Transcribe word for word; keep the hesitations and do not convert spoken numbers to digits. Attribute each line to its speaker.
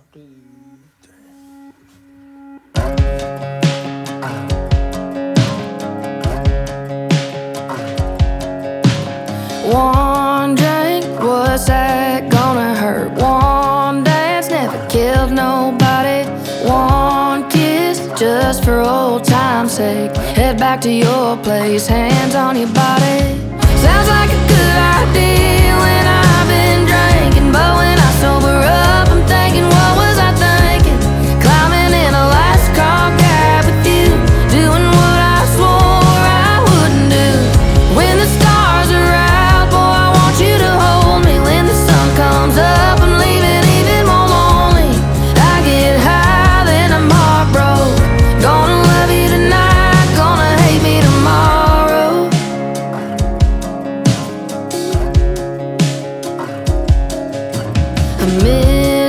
Speaker 1: One drink, what's that gonna hurt? One dance never killed nobody. One kiss, just for old time's sake. Head back to your place, hands on your body. Sounds like a good idea when I've been drinking, but when I sober up,